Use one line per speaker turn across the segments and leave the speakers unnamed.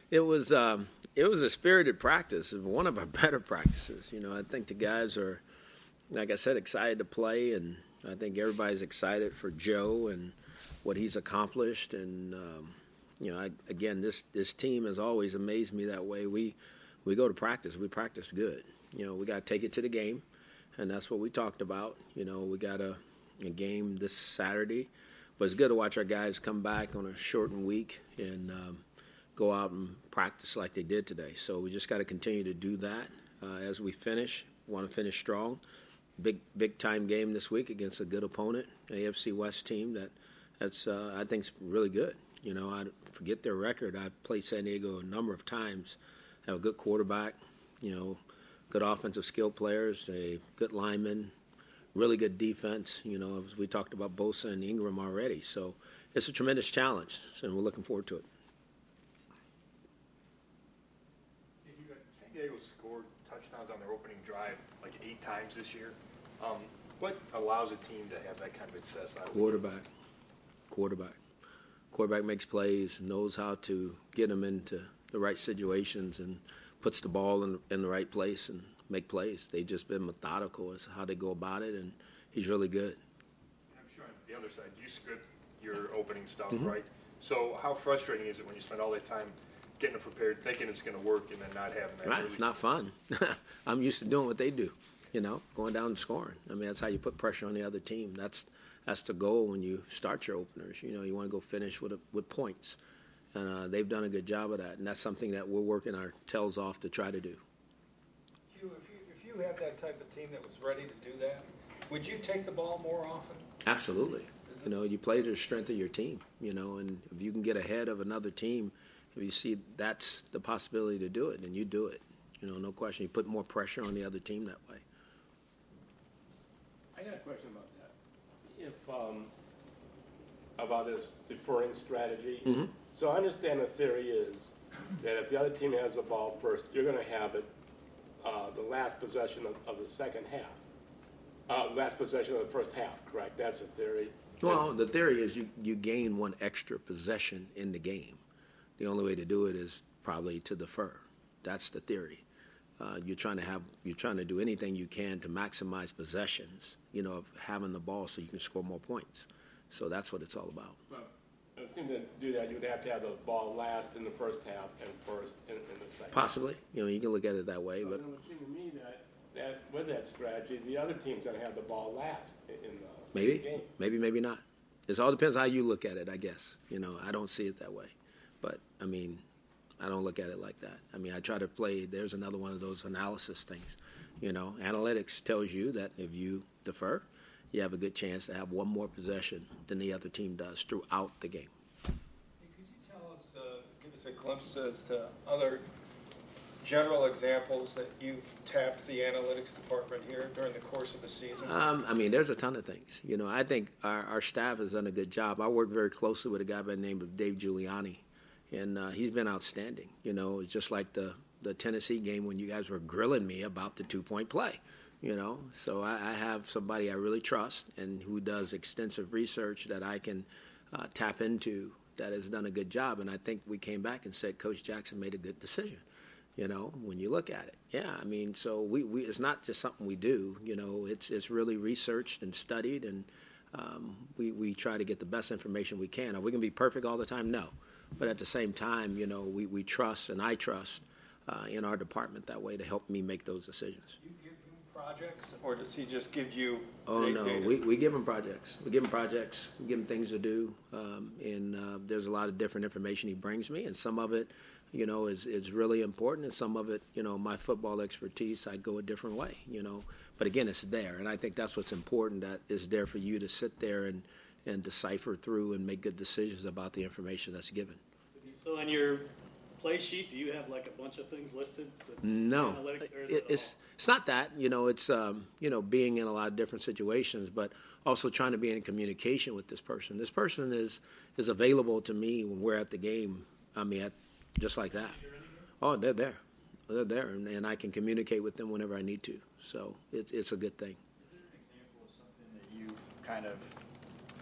It was a spirited practice, one of our better practices. I think the guys are, like I said, excited to play, and I think everybody's excited for Joe and what he's accomplished. And again, this team has always amazed me that way. We go to practice, we practice good. We got to take it to the game, and that's what we talked about. We got a game this Saturday, but it's good to watch our guys come back on a shortened week and go out and practice like they did today. So we just got to continue to do that as we finish. Want to finish strong. Big time game this week against a good opponent, AFC West team that's I think is really good. I forget their record. I played San Diego a number of times. Have a good quarterback, good offensive skill players, a good lineman, really good defense. As we talked about Bosa and Ingram already. So it's a tremendous challenge, and we're looking forward to it.
San Diego scored touchdowns on their opening drive like 8 times this year. What allows a team to have that kind of success?
Quarterback makes plays, knows how to get them into the right situations, and puts the ball in the right place and make plays. They've just been methodical as how they go about it, and he's really good.
I'm sure on the other side, you script your opening stuff, right? So how frustrating is it when you spend all that time getting it prepared, thinking it's going to work, and then not having that?
Right, it's not fun. I'm used to doing what they do, going down and scoring. I mean, that's how you put pressure on the other team. That's the goal when you start your openers. You want to go finish with points. And they've done a good job of that, and that's something that we're working our tails off to try to do.
Hugh, if you had that type of team that was ready to do that, would you take the ball more often?
Absolutely. You play to the strength of your team, and if you can get ahead of another team, if you see that's the possibility to do it, then you do it. No question. You put more pressure on the other team that way.
I got a question about that. About this deferring strategy.
Mm-hmm.
So I understand the theory is that if the other team has the ball first, you're going to have it the last possession of the second half. Last possession of the first half, correct? That's the theory.
Well, the theory is you gain one extra possession in the game. The only way to do it is probably to defer. That's the theory. You're trying to do anything you can to maximize possessions, of having the ball so you can score more points. So that's what it's all about.
Well, it seems to do that, you would have to have the ball last in the first half and first in the second.
Possibly. You can look at it that way.
So
but
it would seem to me that with that strategy, the other team's going to have the ball last in the game.
Maybe not. It all depends how you look at it, I guess. I don't see it that way. But, I don't look at it like that. I try to play. There's another one of those analysis things. Analytics tells you that if you defer, you have a good chance to have one more possession than the other team does throughout the game.
Hey, could you tell us, give us a glimpse as to other general examples that you've tapped the analytics department here during the course of the season?
There's a ton of things. I think our staff has done a good job. I work very closely with a guy by the name of Dave Giuliani, and he's been outstanding. It's just like the Tennessee game when you guys were grilling me about the 2-point play. So I have somebody I really trust and who does extensive research that I can tap into that has done a good job. And I think we came back and said Coach Jackson made a good decision, when you look at it. Yeah, so we it's not just something we do, it's really researched and studied, and we try to get the best information we can. Are we going to be perfect all the time? No. But at the same time, we trust, and I trust in our department that way to help me make those decisions.
Do you give him projects, or does he just give you
data? We give him projects. We give him things to do, and there's a lot of different information he brings me, and some of it, is really important, and some of it, my football expertise, I go a different way, But again, it's there, and I think that's what's important, that is there for you to sit there and decipher through and make good decisions about the information that's given.
So in your play sheet, do you have like a bunch of things listed?
No,
analytics,
it's not that. It's being in a lot of different situations, but also trying to be in communication with this person. This person is available to me when we're at the game. Just like that. Oh, they're there, and I can communicate with them whenever I need to. So it's a good thing.
Is there an example of something that you kind of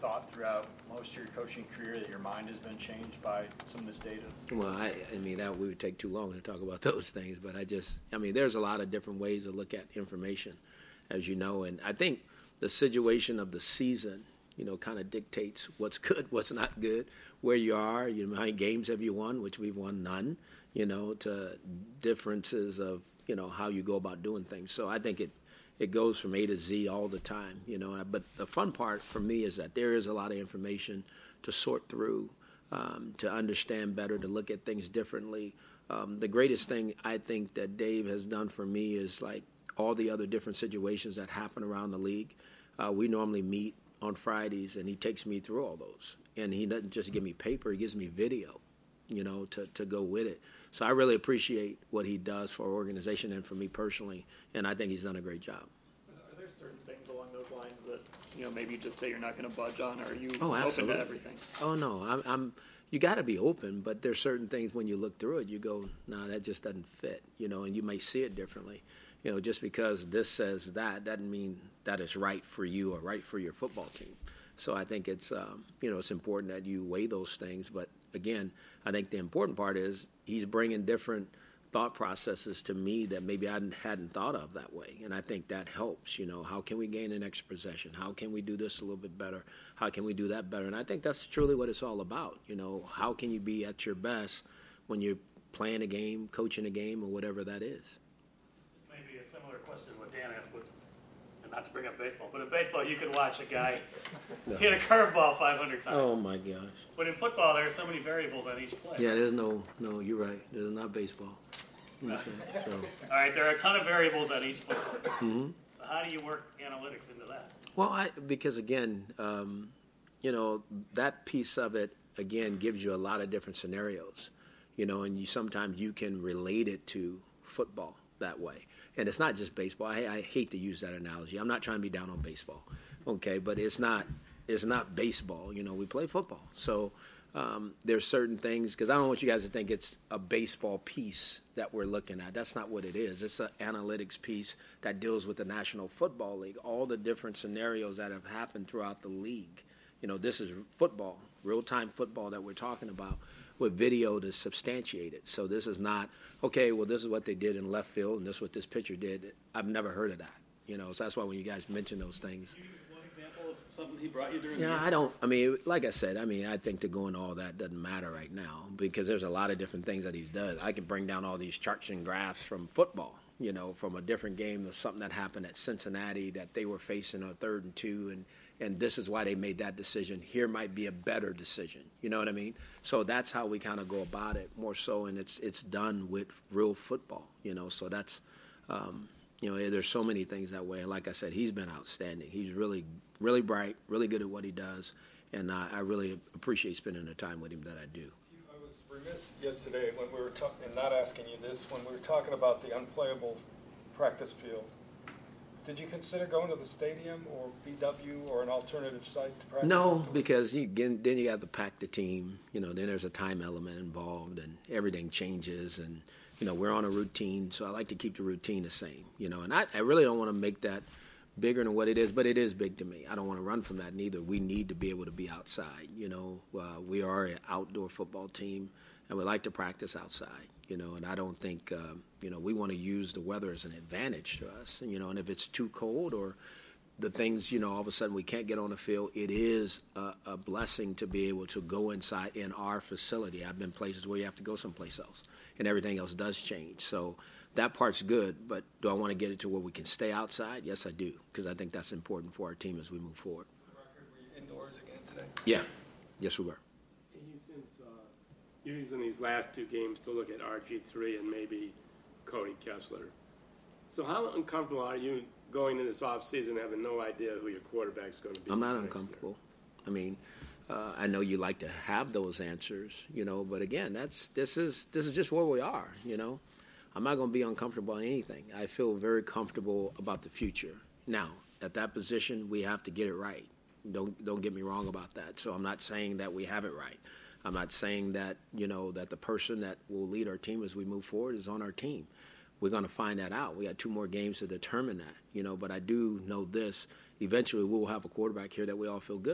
thought throughout most of your coaching career that your mind has been changed by some of this data?
Well, I mean, that we would take too long to talk about those things, but I mean, there's a lot of different ways to look at information, as you know, and I think the situation of the season, kind of dictates what's good, what's not good, where you are, how many games have you won, which we've won none, to differences of, how you go about doing things. So I think it goes from A to Z all the time, But the fun part for me is that there is a lot of information to sort through, to understand better, to look at things differently. The greatest thing I think that Dave has done for me is like all the other different situations that happen around the league. We normally meet on Fridays, and he takes me through all those. And he doesn't just give me paper, he gives me video, to go with it. So I really appreciate what he does for our organization and for me personally, and I think he's done a great job.
Are there certain things along those lines that, maybe you just say you're not going to budge on, or are you
Oh,
open
absolutely.
to everything?
Oh, no, you got to be open, but there's certain things when you look through it, you go, no, that just doesn't fit, and you may see it differently. Just because this says that doesn't mean that it's right for you or right for your football team. So I think it's, it's important that you weigh those things. But again, I think the important part is he's bringing different thought processes to me that maybe I hadn't thought of that way. And I think that helps, how can we gain an extra possession? How can we do this a little bit better? How can we do that better? And I think that's truly what it's all about. How can you be at your best when you're playing a game, coaching a game, or whatever that is?
This may be a similar question to what Dan asked, but and not to bring up baseball, but in baseball you could watch a guy hit a curveball 500 times.
Oh, my gosh.
But in football, there are so many variables on each play.
Yeah, there's no, you're right. There's not baseball. Okay, so.
All right, there are a ton of variables on each play. Mm-hmm. So how do you work analytics into that?
Well, because again, that piece of it, again, gives you a lot of different scenarios, and sometimes you can relate it to football that way. And it's not just baseball. I hate to use that analogy. I'm not trying to be down on baseball, okay? But it's not baseball. We play football. So there's certain things, because I don't want you guys to think it's a baseball piece that we're looking at. That's not what it is. It's an analytics piece that deals with the National Football League, all the different scenarios that have happened throughout the league. This is football, real-time football that we're talking about, with video to substantiate it. So this is not, okay, well, this is what they did in left field, and this is what this pitcher did. I've never heard of that. So that's why when you guys mention those things.
Can you give one example of something he brought you during the
Yeah,
game?
like I said, I think to go into all that doesn't matter right now, because there's a lot of different things that he's done. I can bring down all these charts and graphs from football, from a different game of something that happened at Cincinnati that they were facing a 3rd and 2, and this is why they made that decision. Here might be a better decision. You know what I mean? So that's how we kind of go about it more so, and it's done with real football, So that's, there's so many things that way. And like I said, he's been outstanding. He's really, really bright, really good at what he does, and I really appreciate spending the time with him that I do.
I was remiss yesterday when we were talking, and not asking you this, when we were talking about the unplayable practice field. Did you consider going to the stadium or BW or an alternative site to practice?
No, because then you have to pack the team. Then there's a time element involved, and everything changes. And we're on a routine, so I like to keep the routine the same. And I really don't want to make that bigger than what it is, but it is big to me. I don't want to run from that neither. We need to be able to be outside. We are an outdoor football team, and we like to practice outside. And I don't think, we want to use the weather as an advantage to us. And if it's too cold or the things, all of a sudden we can't get on the field, it is a blessing to be able to go inside in our facility. I've been places where you have to go someplace else, and everything else does change. So that part's good, but do I want to get it to where we can stay outside? Yes, I do, because I think that's important for our team as we move forward.
Were you indoors again today?
Yeah. Yes, we were.
You're using these last 2 games to look at RG3 and maybe Cody Kessler. So how uncomfortable are you going into this offseason having no idea who your quarterback's going to be?
I'm not uncomfortable. I know you like to have those answers, but again, this is just where we are, I'm not going to be uncomfortable on anything. I feel very comfortable about the future. Now, at that position, we have to get it right. Don't get me wrong about that. So I'm not saying that we have it right. I'm not saying that, that the person that will lead our team as we move forward is on our team. We're going to find that out. We got 2 more games to determine that, but I do know this. Eventually, we'll have a quarterback here that we all feel good about,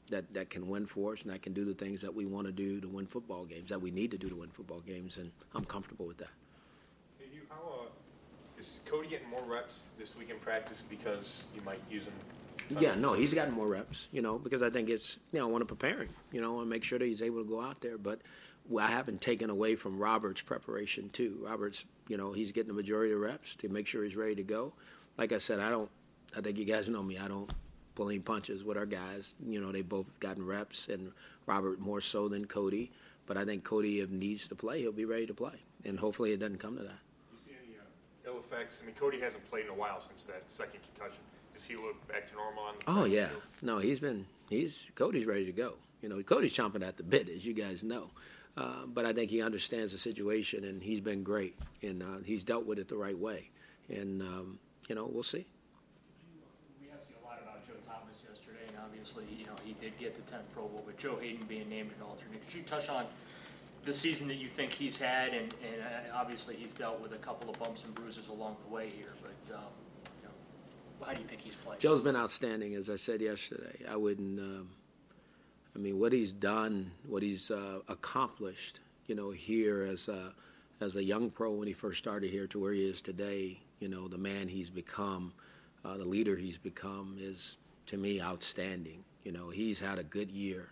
that can win for us and that can do the things that we want to do to win football games, that we need to do to win football games, and I'm comfortable with that.
Hey, how is Cody getting more reps this week in practice because you might use him?
Yeah, no, he's gotten more reps, because I think it's, I want to prepare him, I want to make sure that he's able to go out there. But I haven't taken away from Robert's preparation, too. Robert's, he's getting the majority of the reps to make sure he's ready to go. Like I said, I think you guys know me. I don't pull any punches with our guys. They both gotten reps, and Robert more so than Cody. But I think Cody, if needs to play, he'll be ready to play. And hopefully it doesn't come to that.
Do you see any ill effects? I mean, Cody hasn't played in a while since that second concussion. Does he look back to normal on the
Oh,
practice
yeah.
field?
No, Cody's ready to go. Cody's chomping at the bit, as you guys know. But I think he understands the situation, and he's been great. And he's dealt with it the right way. And, we'll see.
We asked you a lot about Joe Thomas yesterday, and obviously, he did get the 10th Pro Bowl, but Joe Hayden being named an alternate. Could you touch on the season that you think he's had, and obviously he's dealt with a couple of bumps and bruises along the way here, but how do you think he's played?
Joe's been outstanding, as I said yesterday. I wouldn't. What he's done, what he's accomplished, here as a young pro when he first started here to where he is today, the man he's become, the leader he's become is, to me, outstanding. He's had a good year,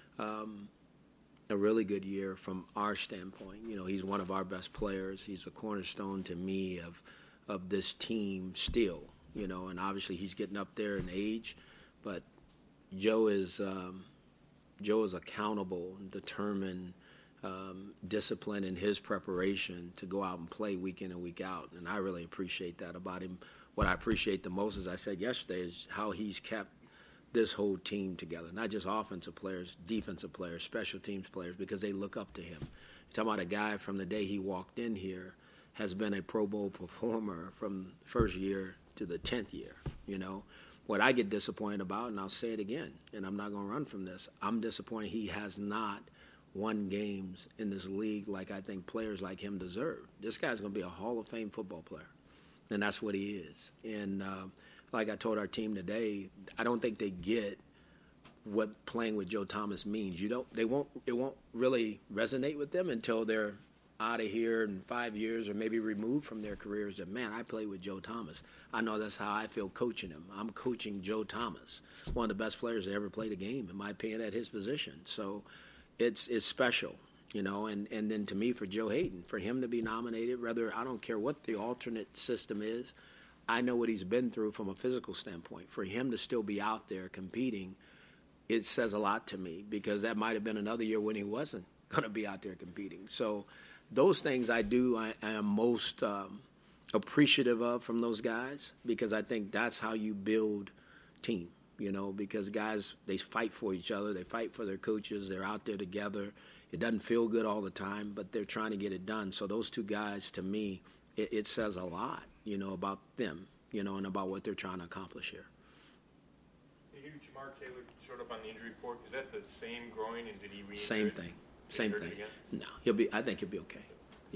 a really good year from our standpoint. He's one of our best players. He's a cornerstone to me of this team still. And obviously he's getting up there in age, but Joe is accountable, determined, disciplined in his preparation to go out and play week in and week out, and I really appreciate that about him. What I appreciate the most, as I said yesterday, is how he's kept this whole team together, not just offensive players, defensive players, special teams players, because they look up to him. You're talking about a guy from the day he walked in here has been a Pro Bowl performer from the first year to the 10th year. What I get disappointed about, and I'll say it again, and I'm not going to run from this, I'm disappointed he has not won games in this league like I think players like him deserve. This guy's going to be a Hall of Fame football player, and that's what he is. And like I told our team today, I don't think they get what playing with Joe Thomas means. It won't really resonate with them until they're out of here in 5 years or maybe removed from their careers. That, man, I played with Joe Thomas. I know that's how I feel coaching him. I'm coaching Joe Thomas, one of the best players that ever played a game, in my opinion, at his position. So it's special, and then to me, for Joe Hayden, for him to be nominated, I don't care what the alternate system is, I know what he's been through from a physical standpoint. For him to still be out there competing, it says a lot to me, because that might have been another year when he wasn't going to be out there competing. So those things I am most appreciative of from those guys, because I think that's how you build team, because guys, they fight for each other. They fight for their coaches. They're out there together. It doesn't feel good all the time, but they're trying to get it done. So those two guys, to me, it says a lot, about them, and about what they're trying to accomplish here.
Hey, Jamar Taylor showed up on the injury report. Is that the same groin, and did he re-injure
Same
it?
thing.
Did he
Same
hurt
thing.
it again?
No, I think he'll be okay. Yeah.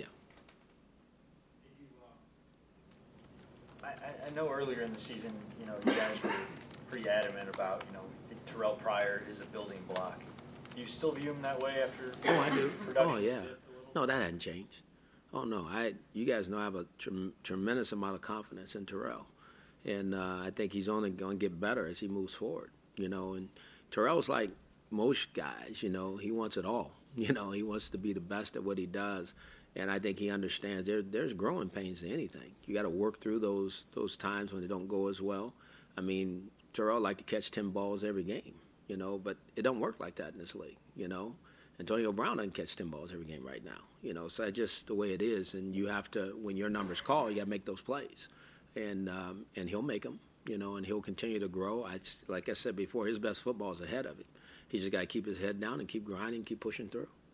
I know earlier in the season, you guys were pretty adamant about, Terrell Pryor is a building block. Do you still view him that way after
Oh, I do.
production?
Oh, yeah. No, that hasn't changed. Oh, no. You guys know I have a tremendous amount of confidence in Terrell. And I think he's only going to get better as he moves forward, And Terrell's like most guys, he wants it all. He wants to be the best at what he does. And I think he understands there's growing pains to anything. You got to work through those times when they don't go as well. I mean, Terrell like to catch 10 balls every game, but it don't work like that in this league, Antonio Brown doesn't catch 10 balls every game right now, so that's just the way it is. And you have to, when your number's called, you got to make those plays. And he'll make them, and he'll continue to grow. Like I said before, his best football is ahead of him. He just got to keep his head down and keep grinding, keep pushing through.